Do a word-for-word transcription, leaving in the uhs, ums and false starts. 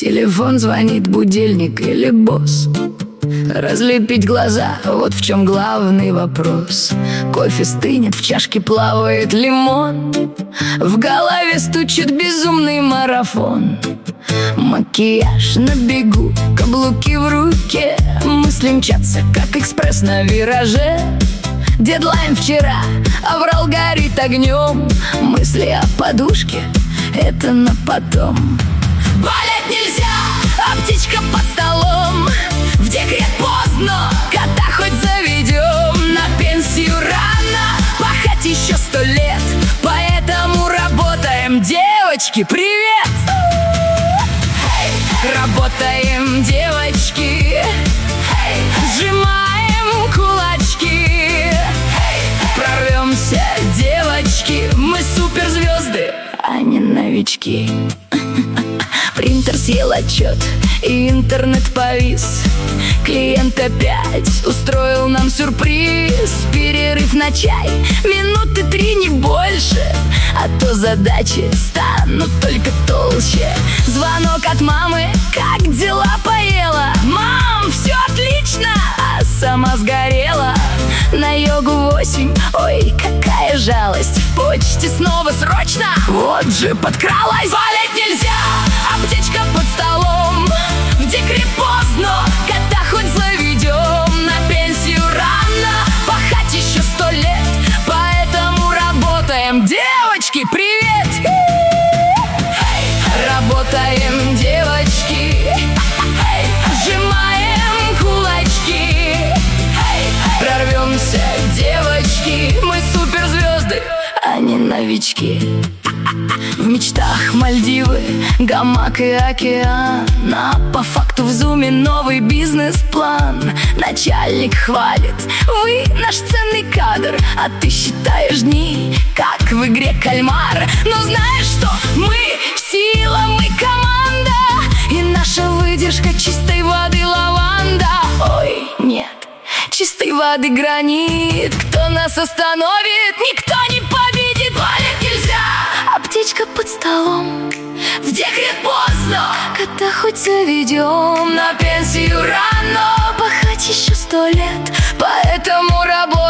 Телефон звонит, будильник или босс. Разлепить глаза, вот в чем главный вопрос. Кофе стынет, в чашке плавает лимон. В голове стучит безумный марафон. Макияж на бегу, каблуки в руке. Мысли мчатся, как экспресс на вираже. Дедлайн вчера, аврал горит огнем. Мысли о подушке, это на потом. Болеть нельзя, а птичка под столом. В декрет поздно, кота хоть заведем. На пенсию рано, пахать еще сто лет. Поэтому работаем, девочки, привет! Работаем, девочки, сжимаем кулачки. Прорвемся, девочки, мы суперзвезды, а не новички. Принтер съел отчет, и интернет повис. Клиент опять устроил нам сюрприз. Перерыв на чай, минуты три, не больше. А то задачи станут только толще. Звонок от мамы, как дела, поела? Мам, все отлично, а сама сгорела. На йогу восемь, ой, какая жалость. В почте снова срочно, вот же подкралась. Болеть нельзя, а птичка под столом. В декрет поздно, кота хоть заведем. На пенсию рано, пахать еще сто лет. Поэтому работаем, девочки, привет! Работаем, девочки, сжимаем кулачки. Прорвемся, девочки, мы суперзвезды, а не новички. В мечтах Мальдивы, гамак и океан. А по факту в зуме новый бизнес-план. Начальник хвалит: вы наш ценный кадр, а ты считаешь дни, как в игре кальмар. Но знаешь что? Мы сила, мы команда, и наша выдержка чистой воды лаванда. Ой, нет, чистой воды гранит. Кто нас остановит? Никто не победит. Болеть нельзя, а птичка под столом. В декрет поздно, кота хоть заведем. На пенсию рано, пахать еще сто лет. Поэтому работаем,